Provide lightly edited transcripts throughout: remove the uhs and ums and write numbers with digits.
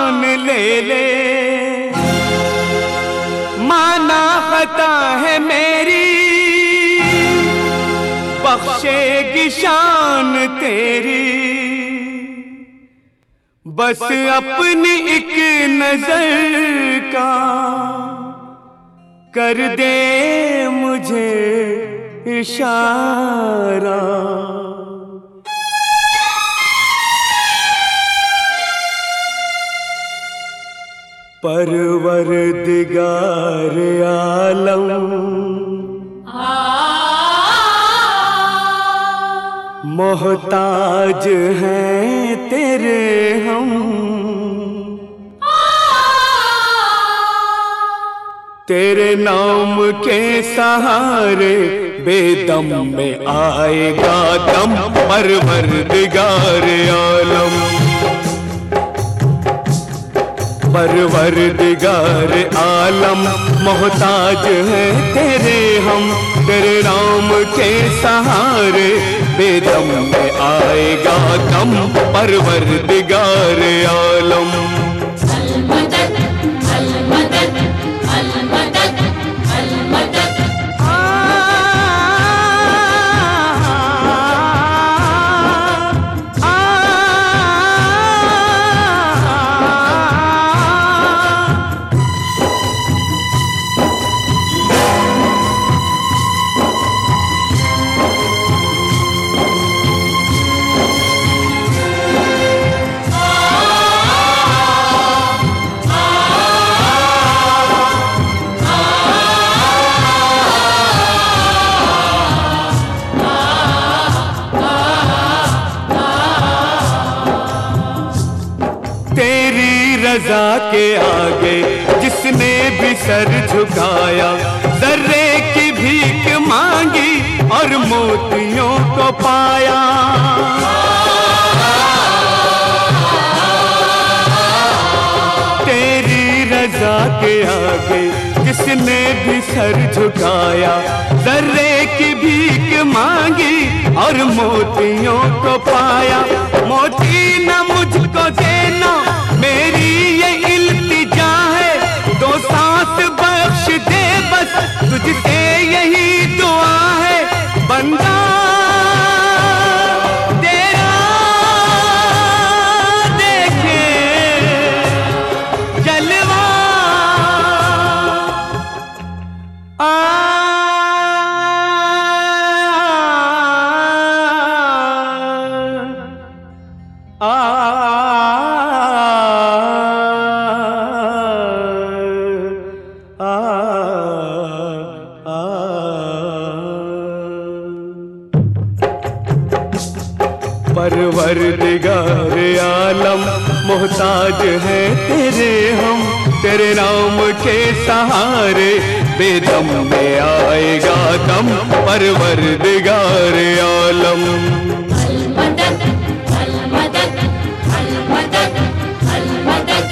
जान ले ले, माना खता है मेरी, बख्शेगी शान तेरी। बस अपनी एक नजर का कर दे मुझे इशारा। परवरदिगार आलम मोहताज हैं तेरे हम, तेरे नाम के सहारे बेदम में आएगा दम। परवरदिगार आलम, परवरदिगार आलम मोहताज हैं तेरे हम, तेरे नाम के सहारे बेदम में आएगा दम। परवरदिगार आलम, अलमदद अलमदद अलमदद अलमदद। रज़ा के आगे जिसने भी सर झुकाया, जर्रे की भीख मांगी और मोतियों को पाया। तेरी रज़ा के आगे जिसने भी सर झुकाया, जर्रे की भीख मांगी और मोतियों को पाया। मोती न मुझको देना मेरी ये इल्तिजा है, दो सांस बख्श दे बस तुझसे यही दुआ है। बंदा तेरा देखे जलवा, परवरदिगार आलम मोहताज हैं तेरे हम, तेरे नाम के सहारे बेदम में आएगा दम। परवरदिगार आलम, अलमदद अलमदद अलमदद अलमदद।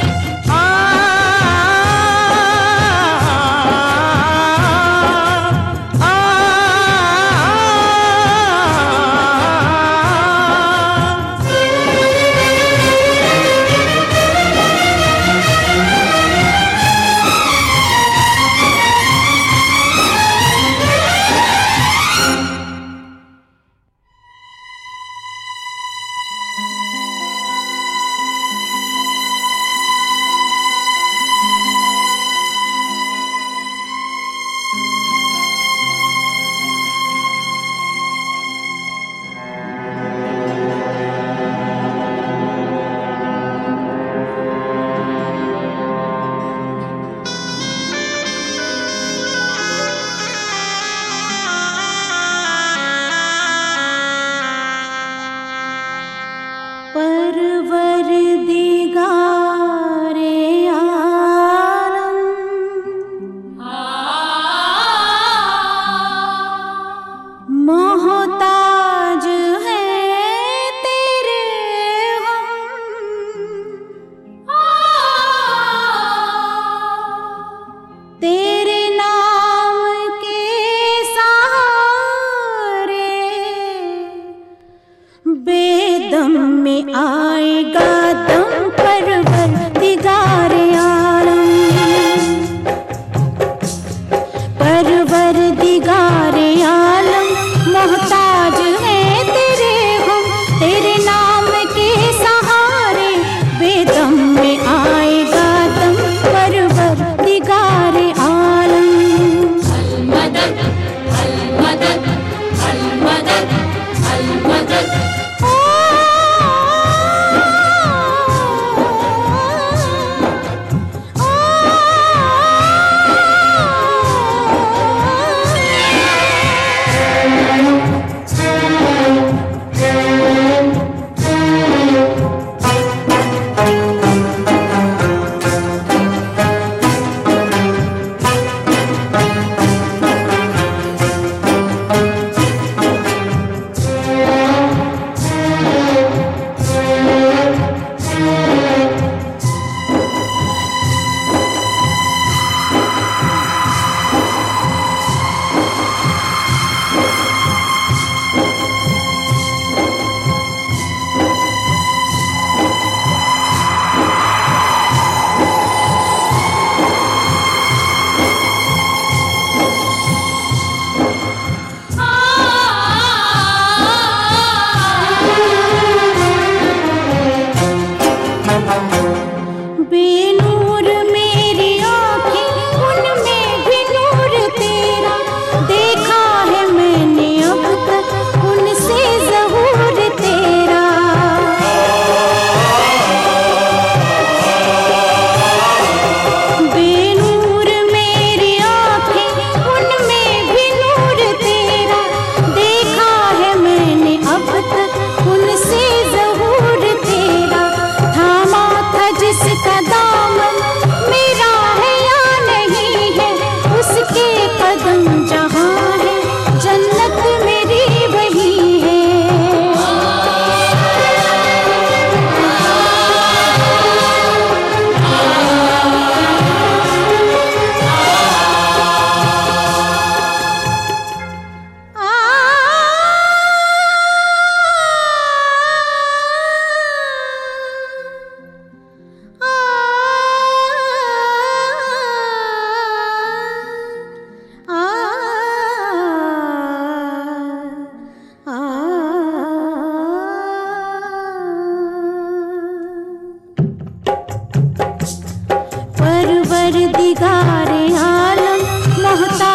बेनूर मेरी आँखें, उनमें भी नूर तेरा। देखा है मैंने अब तक उनसे ज़हूर तेरा। बेनूर मेरी आँखें, उनमें भी नूर तेरा। देखा है मैंने अब तक उनसे ज़हूर तेरा। थामा था जिसका दामन, मेरा है या नहीं है, उसके कदम जहाँ है, जन्नत मेरी वही है। परवरदिगारे आलम, मोहताज